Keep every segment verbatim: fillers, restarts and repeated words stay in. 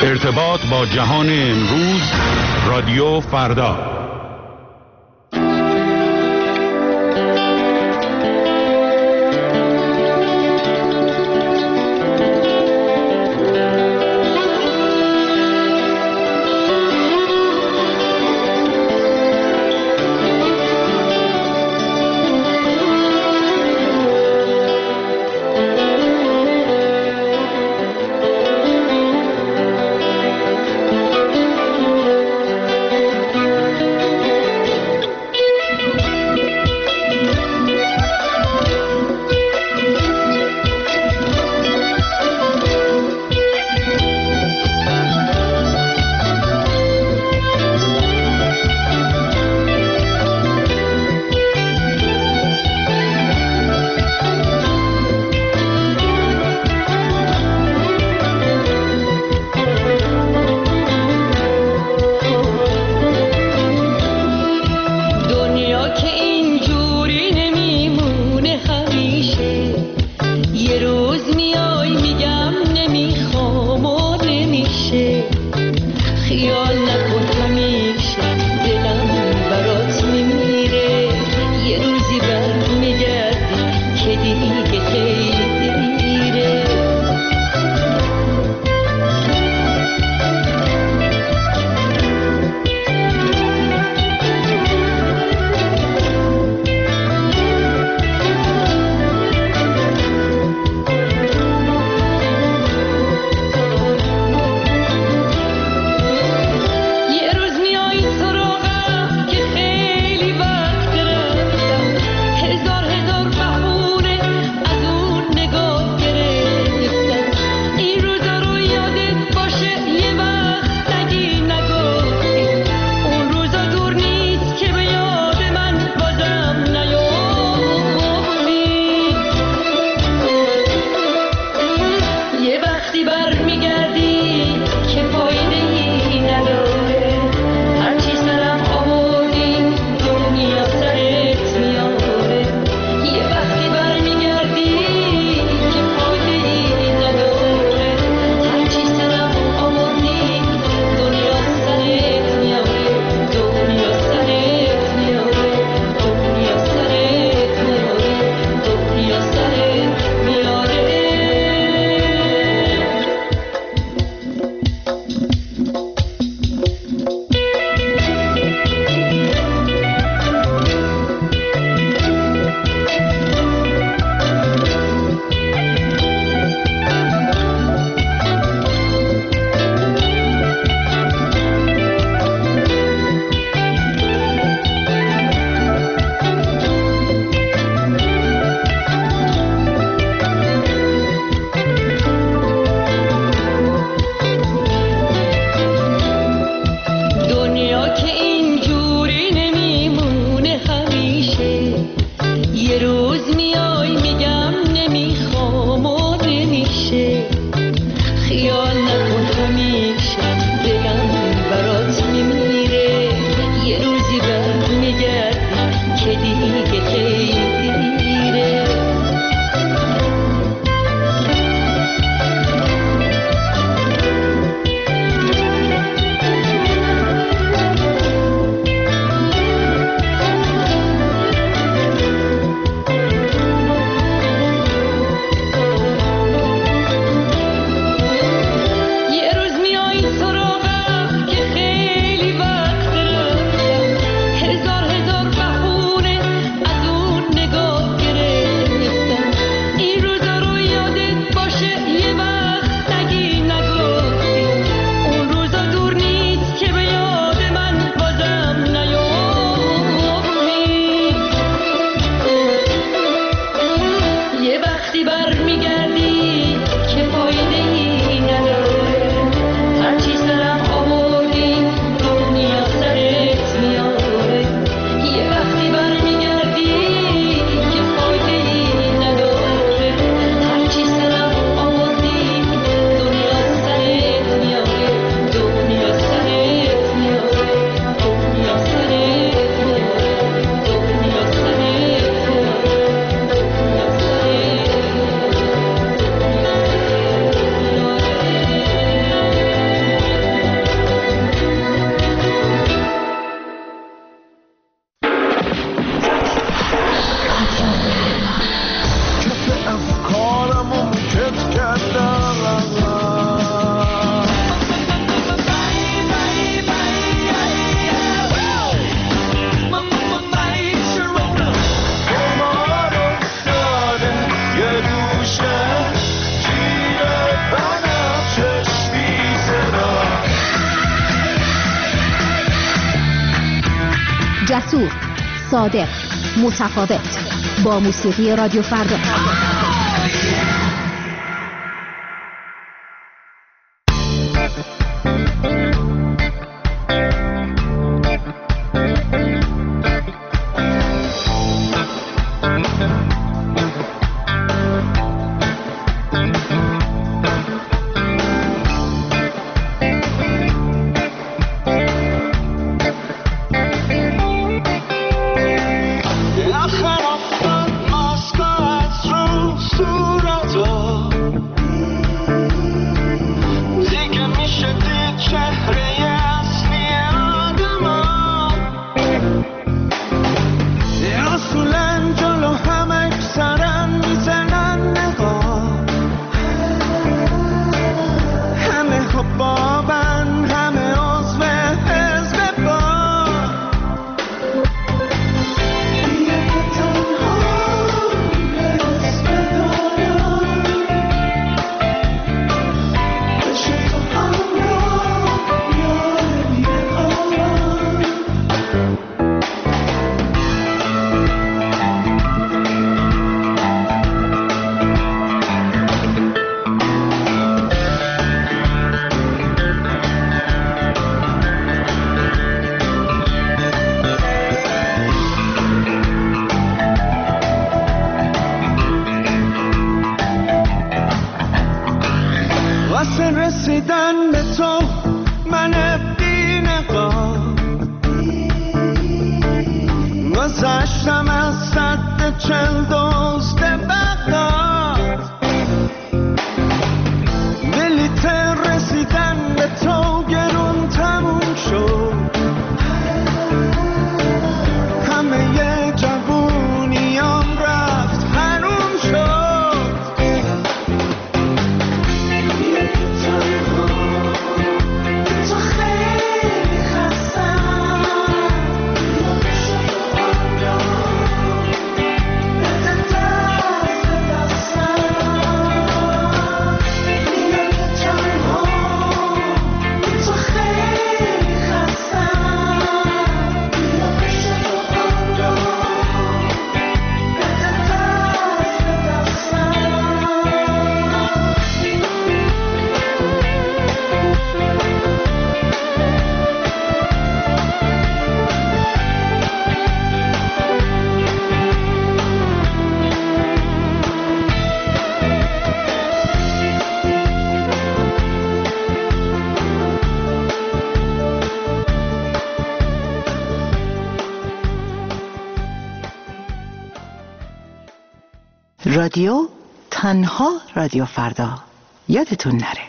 ارتباط با جهان امروز، رادیو فردا. جسور، صادق، متفاوت، با موسیقی رادیو فردا. رسیدن به تو من بی نقاب گذشتم از صد چل دوست بغداد بلیت رسیدن به تو گرون تموم شد همه ی جوونیام رفت حروم شد رادیو تنها رادیو فردا یادتون نره.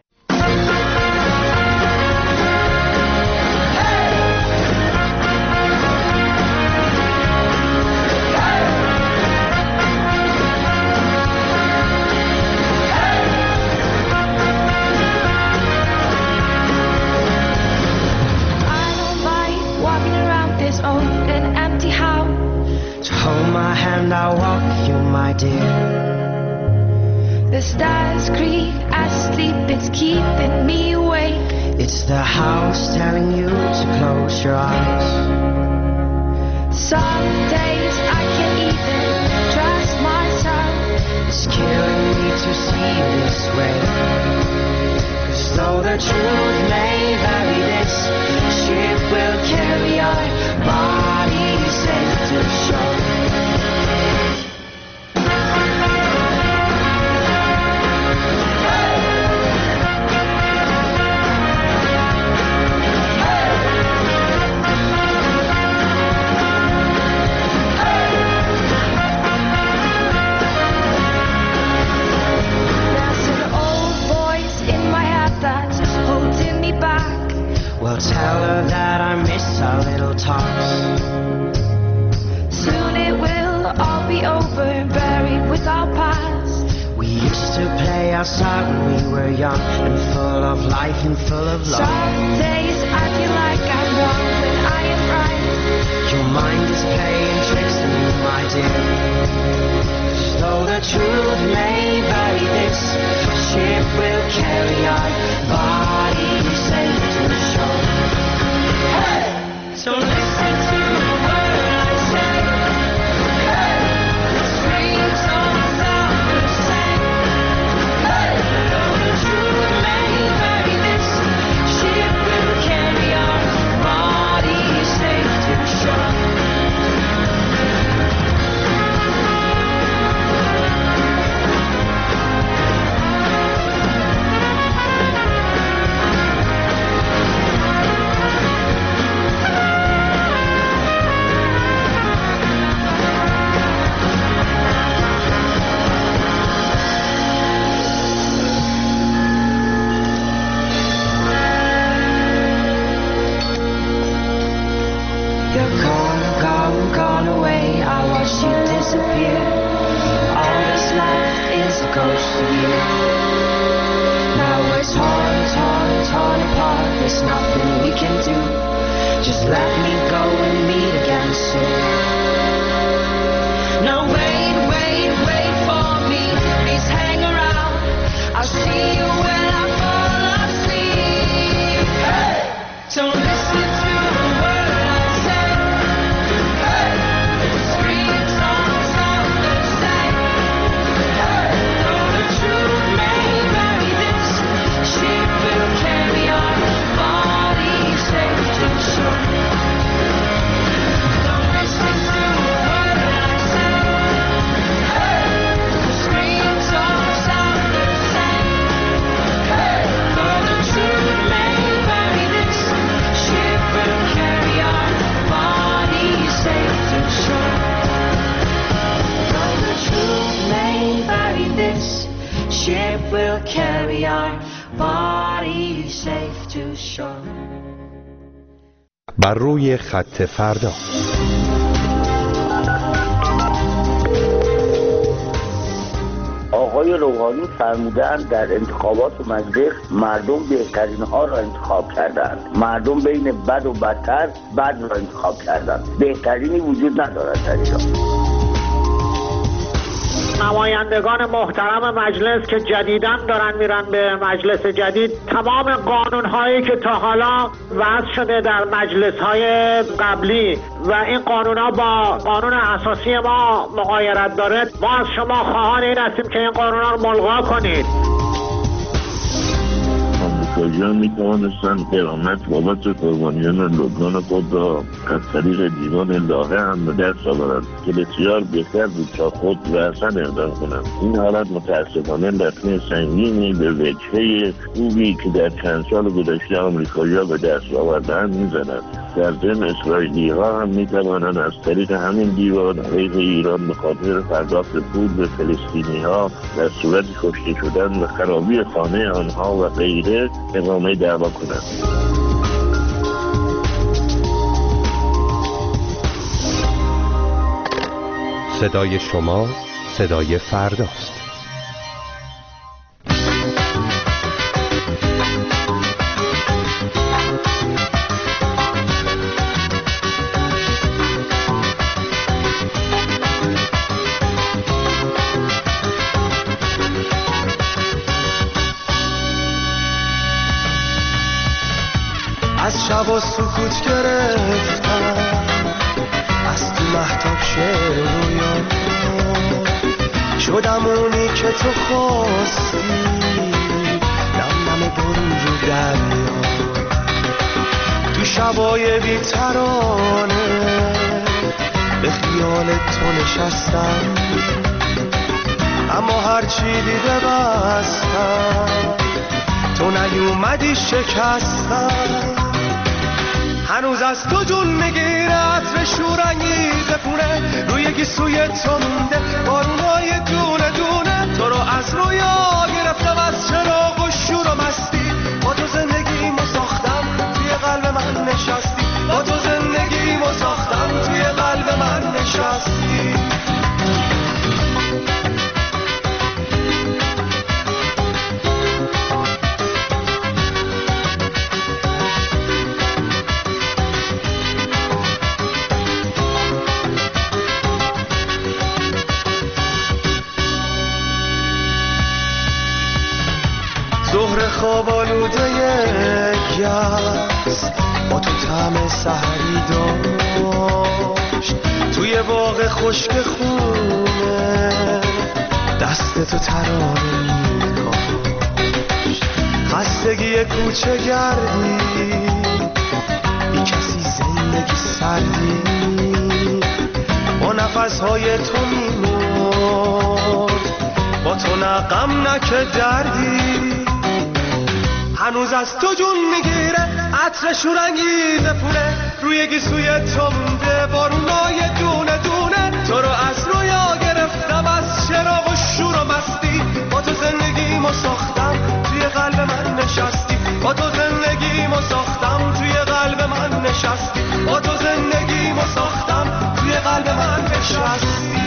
I'll walk you, my dear. The stars creak, I sleep, it's keeping me awake. It's the house telling you to close your eyes. Some days I can't even trust myself. It's killing me to see you this way. 'Cause though the truth may vary, this ship will carry our bodies safe to shore. Well, tell her that I miss our little talks. Soon it will all be over, buried with our past. We used to play outside when we were young and full of life and full of love. Some days I feel like I'm wrong when I am right. Your mind is playing tricks on you, my dear. 'Cause though the truth may vary, this ship will carry our bodies safe to shore. Hey! So listen to me. Just let me go and meet again soon. No, wait, wait, wait for me. Please hang around. I'll see you when I fall asleep. Hey! Don't listen to a word I say. Hey! The screams all sound the same. Hey! Though the truth may vary, this ship will carry our bodies safe to shore. Don't listen to a word I say. Hey! The screams all sound the same. Hey! Though the truth may vary, this ship will carry our bodies safe to shore. Though the truth may vary, this ship will carry our bodies safe to shore. بر روی خط فردا. آقای روحانی فرمودند در انتخابات مجلس مردم بهترین ها را انتخاب کردند. مردم بین بد و بدتر بد را انتخاب کردند. بهترینی وجود ندارد در ایران. نمایندگان محترم مجلس که جدیداً دارن میرن به مجلس جدید، تمام قانون‌هایی که تا حالا وضع شده در مجلس‌های قبلی و این قانون‌ها با قانون اساسی ما مغایرت داره، ما از شما خواهان این هستیم که این قانون‌ها رو ملغا کنید. آمریکایی‌ها می‌توانستند قرامت بابت قربانیان لبنان خود را از طریق دیوان لاهه هم به دست آورند که بسیار بهتر بود تا خود رأساً اقدام کنند. این حالت متأسفانه لطمه سنگینی به وجهه خوبی که در چند سال گذشته آمریکایی‌ها به دست آورده‌اند می‌زند. در ضمن اسرائیلی‌ها هم می‌توانند از طریق همین دیوان علیه ایران به خاطر پرداخت پول به فلسطینی‌ها در صورت کشته شدن و خرابی خانه آنها و غیره اقامه دعوا کنند. صدای شما صدای فرداست. از شب و سکوت گرفتم، از تو مهتاب شعر رویان شدم اونی که تو خواستی، نم نم برون رو دریا، تو شبای بی‌ترانه به خیال تو نشستم، اما هرچی دیده بستم تو نیومدی شکستم. هنوز از تو جون میگیره عطر شورانگیز پونه، روی گیسوی تو مونده بارونای دونه دونه، تو رو از رویا گرفتم از چراغ و شور و مستی، با تو زندگیمو ساختم توی قلب من نشستی، با تو زندگیمو ساختم توی قلب من نشستی. ظهر خواب آلوده یکیست با تو طعم سحری داشت، توی باغ خشک خونه دست تو ترانه می‌کاشت. خستگی کوچه گردی بی کسی زندگی سردی، با نفسهای تو میمرد، با تو نه غم نه که دردی. هنوز از تو جون میگیره عطر شورانگیز پونه، روی گیسوی تو مونده بارونای دونه دونه، تو رو از رویا گرفتم از چراغ و شور و مستی، با تو زندگیمو ساختم توی قلب من نشستی، با تو زندگیمو ساختم توی قلب من نشستی، با تو زندگیمو ساختم توی قلب من نشستی.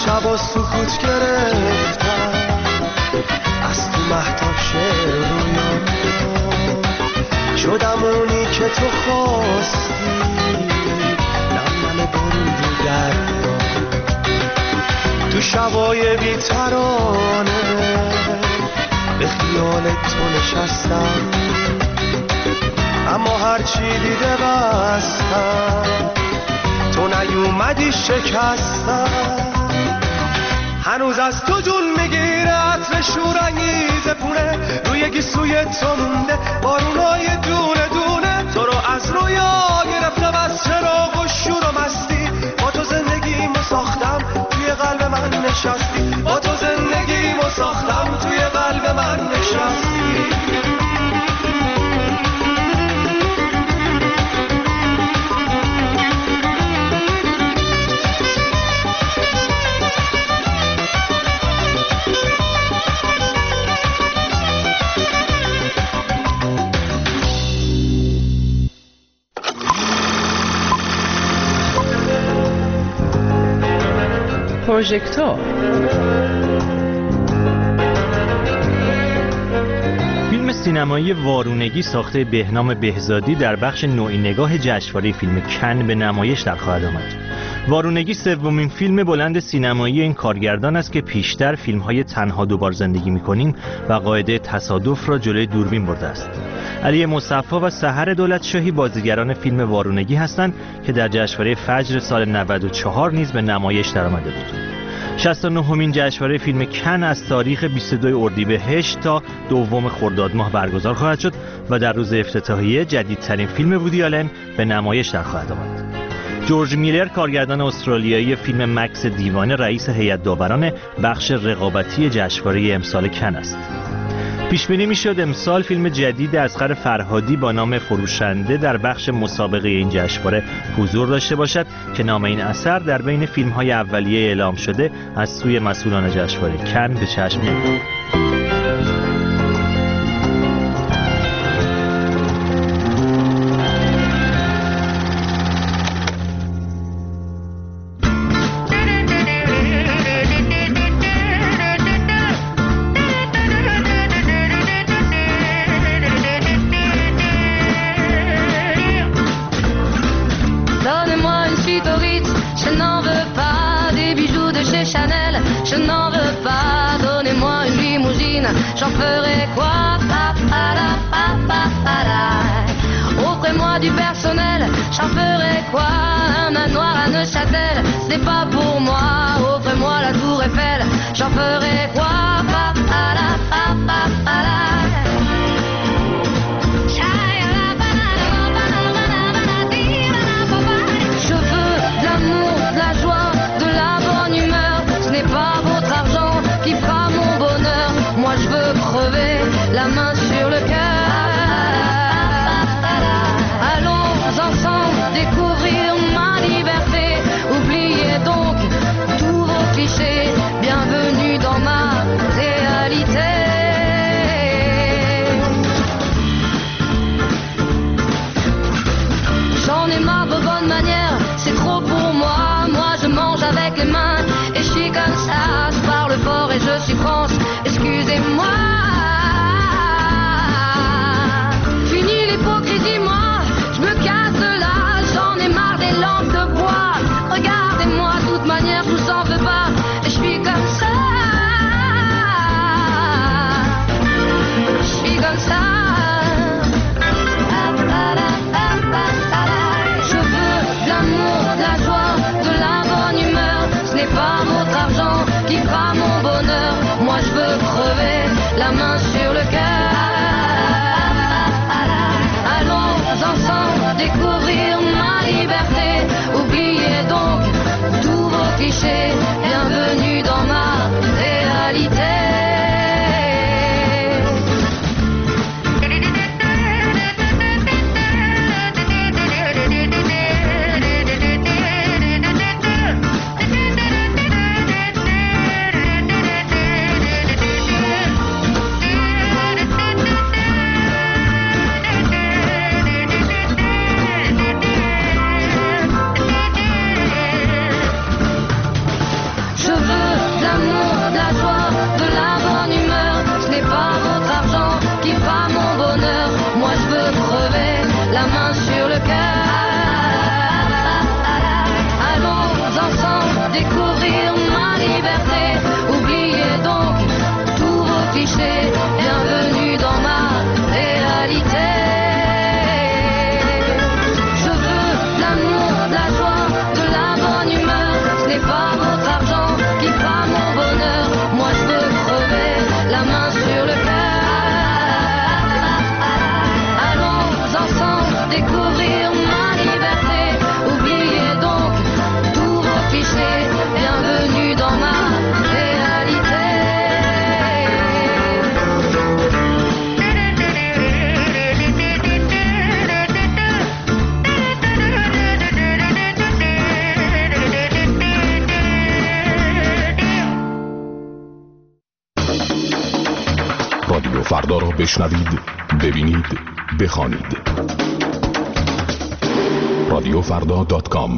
شبا سکوت گرفتم از تو مهتاب رویام شدم اونی که تو خواستی نم نم برود و گردم تو شبای بی‌ترانه به خیال تو نشستم اما هرچی دیده بستم تو نیومدی شکستم هنوز از تو جون میگیره عطر شورانگیز پونه روی گیسوی تو مونده بارونای دونه دونه تو رو از رویا گرفتم از چراغ و شور و مستی با تو زندگیمو ساختم توی قلب من نشستی با تو زندگیمو ساختم توی قلب من نشستی پروژکتور فیلم سینمایی وارونگی ساخته بهنام بهزادی در بخش نوعی نگاه جشنواره فیلم کن به نمایش در خواهد آمد. وارونگی سومین فیلم بلند سینمایی این کارگردان است که پیشتر فیلم‌های تنها دوبار زندگی می‌کنیم و قاعده تصادف را جلوی دوربین برده است. علی مصفا و سحر دولتشاهی بازیگران فیلم وارونگی هستند که در جشنواره فجر سال نود و چهار نیز به نمایش درآمده بود. شصت و نهمین جشنواره فیلم کن از تاریخ بیست و دو اردیبهشت تا دوم خرداد ماه برگزار خواهد شد و در روز افتتاحیه جدیدترین فیلم وودی آلن به نمایش در خواهد آمد. جورج میلر کارگردان استرالیایی فیلم مکس دیوانه رئیس هیئت داوران بخش رقابتی جشنواره امسال کن است. پیش بینی میشد امسال فیلم جدید اصغر فرهادی با نام فروشنده در بخش مسابقه این جشنواره حضور داشته باشد که نام این اثر در بین فیلم‌های اولیه اعلام شده از سوی مسئولان جشنواره کن به چشم می‌خورد. J'en ferai quoi? Offrez-moi du personnel, j'en ferai quoi? Un manoir à Neuchâtel, ce n'est pas pour moi. Offrez-moi la tour Eiffel, j'en ferai quoi? Je veux de l'amour, de la joie, de la bonne humeur. Ce n'est pas votre argent qui fera mon bonheur. Moi je veux crever la main sur le cœur. Allons ensemble découvrir ma liberté. Oubliez donc tous vos clichés. Bienvenue dans ma réalité. J'en ai marre de bonnes manières, c'est trop pour moi. Moi je mange avec les mains et je suis comme ça. Je parle fort et je suis France, excusez-moi. Fini l'hypocrisie, moi, je me casse de là. J'en ai marre des langues de bois. Regardez-moi, de toute manière, je vous en veux pas. Et je suis comme ça. Je suis comme ça. Je veux de l'amour, de la joie, de la bonne humeur. Ce n'est pas votre argent qui fera mon bonheur. Moi je veux crever la main sur le cœur. Allons فردا را بشنوید، ببینید، بخوانید. رادیو فردا دات کام.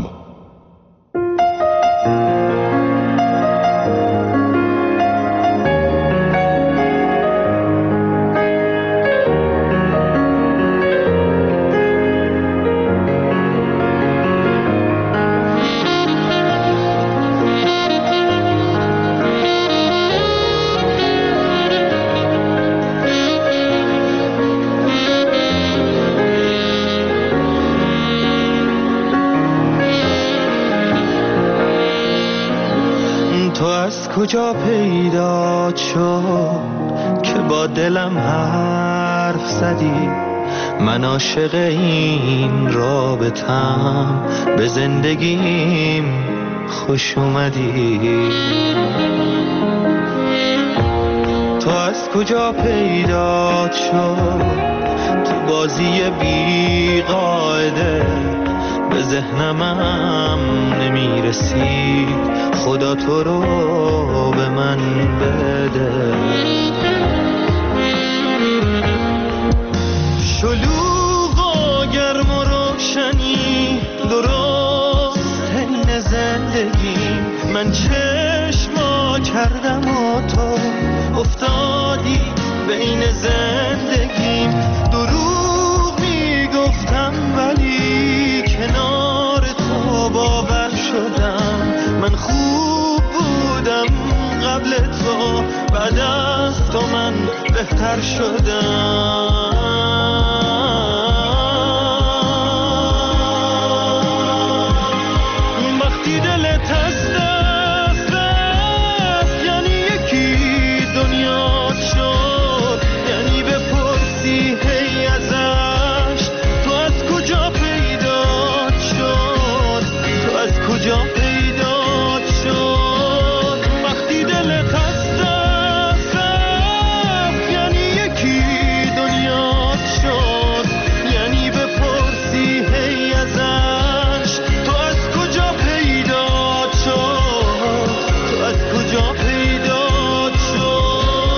کجا پیدا شد که با دلم حرف زدی؟ من عاشق این رابطم، به زندگیم خوش اومدی. تو از کجا پیدا شد تو بازی بی قاعده؟ به ذهنمم نمیرسید، خدا تو رو به من بده. شلوغ و گرم و روشنی درست حین زندگی، من چشما کردم و تو افتادی بین زندگیم. دروغ میگفتم ولی کنار تو باور شدم. من خوب بودم قبل تو، بعد از تو من بهتر شدم. وقتی دلت از دست رفت یعنی یکی دنیا شد، یعنی بپرسی هی ازش تو از کجا پیدا شد، تو از کجا پیدا شد. وقتی دلت از دست رفت یعنی یکی دنیا شد، یعنی بپرسی هی ازش تو از کجا پیدا شد، تو از کجا پیدا شد.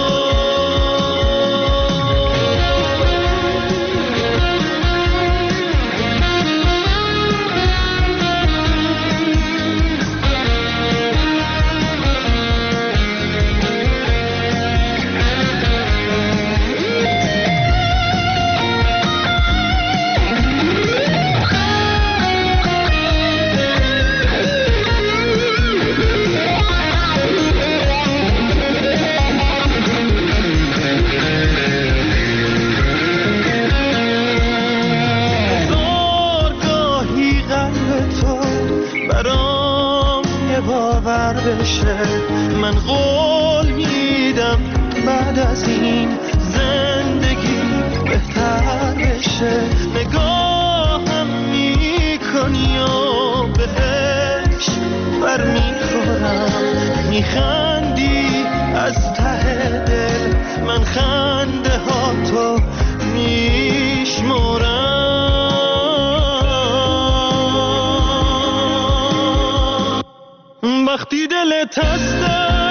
هزارگاهی قلب تو برام یه باور بشه، من قول میدم بعد از این زندگی بهتر بشه. نگاهم میکنی و بهش بر میخورم، میخندی از ته دل، من خنده ها تو میشمرم. وقتی دلت از